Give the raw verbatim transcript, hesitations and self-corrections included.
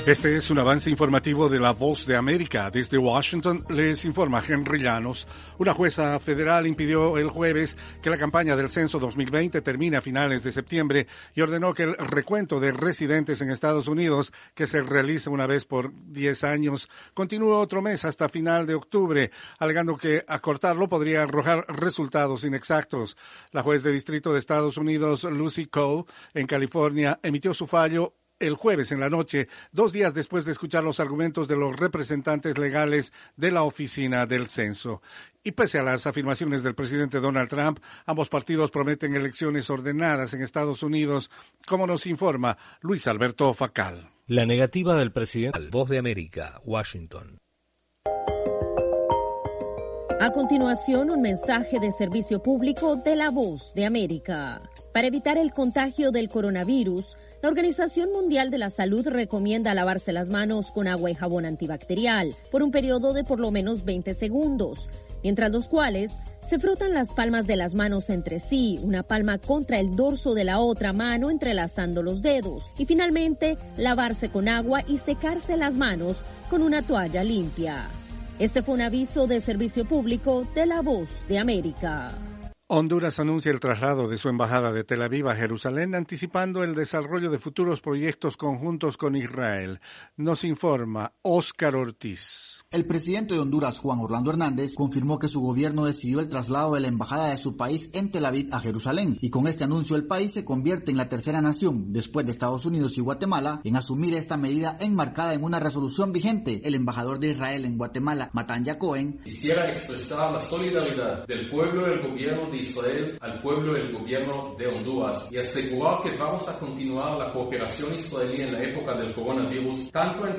Este es un avance informativo de La Voz de América. Desde Washington les informa Henry Llanos. Una jueza federal impidió el jueves que la campaña del censo dos mil veinte termine a finales de septiembre y ordenó que el recuento de residentes en Estados Unidos, que se realiza una vez por diez años, continúe otro mes hasta final de octubre, alegando que acortarlo podría arrojar resultados inexactos. La juez de distrito de Estados Unidos, Lucy Coe, en California, emitió su fallo el jueves en la noche, dos días después de escuchar los argumentos de los representantes legales de la Oficina del Censo. Y pese a las afirmaciones del presidente Donald Trump, ambos partidos prometen elecciones ordenadas en Estados Unidos, como nos informa Luis Alberto Facal. La negativa del presidente. Voz de América, Washington. A continuación, un mensaje de servicio público de La Voz de América. Para evitar el contagio del coronavirus, la Organización Mundial de la Salud recomienda lavarse las manos con agua y jabón antibacterial por un periodo de por lo menos veinte segundos, mientras los cuales se frotan las palmas de las manos entre sí, una palma contra el dorso de la otra mano entrelazando los dedos, y finalmente lavarse con agua y secarse las manos con una toalla limpia. Este fue un aviso de servicio público de La Voz de América. Honduras anuncia el traslado de su embajada de Tel Aviv a Jerusalén, anticipando el desarrollo de futuros proyectos conjuntos con Israel. Nos informa Óscar Ortiz. El presidente de Honduras, Juan Orlando Hernández, confirmó que su gobierno decidió el traslado de la embajada de su país en Tel Aviv a Jerusalén, y con este anuncio el país se convierte en la tercera nación, después de Estados Unidos y Guatemala, en asumir esta medida enmarcada en una resolución vigente. El embajador de Israel en Guatemala, Matanya Cohen, quisiera expresar la solidaridad del pueblo y el gobierno de Israel al pueblo y el gobierno de Honduras y asegurar que vamos a continuar la cooperación israelí en la época del coronavirus, tanto en